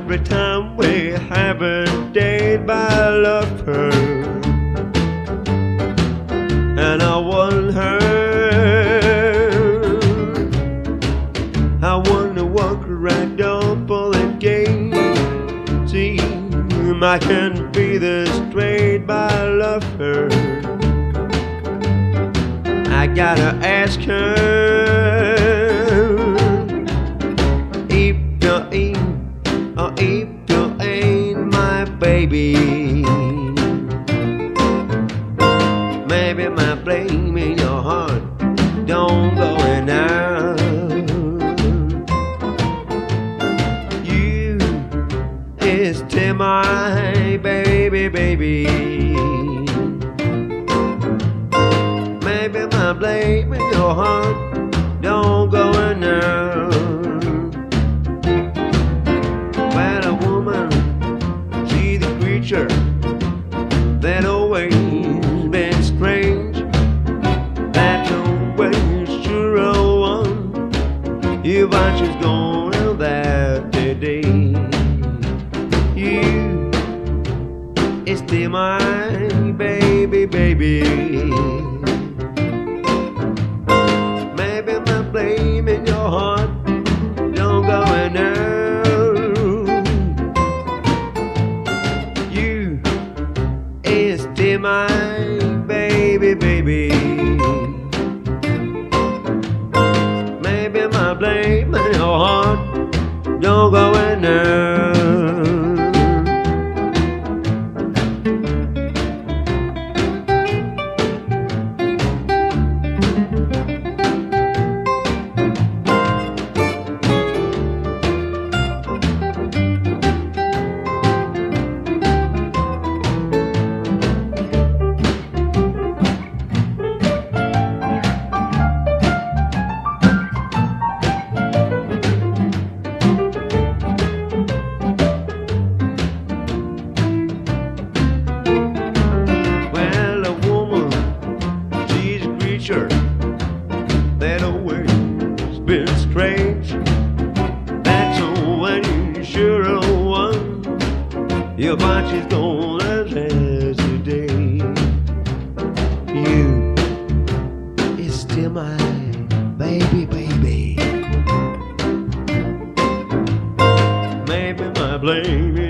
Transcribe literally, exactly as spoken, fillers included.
every time we have a date, but I love her and I want her. I wanna walk right down for the gate. See, I can't be this straight, but I love her. I gotta ask her if you ain't, or if you ain't my baby. Maybe my blame in your heart don't go enough. You is still my baby, baby. Maybe my blame in your heart don't go enough. Well, a woman, she's the creature that always been strange. That always sure a one. If I just gone out that today, you is still my baby, baby. Maybe my blame in your heart don't go enough. You is still my baby, baby. Maybe my blame in your heart don't go enough. That always been strange. That's always sure a one. Your bunch is gone as yesterday. You is still my baby, baby. Maybe my blame is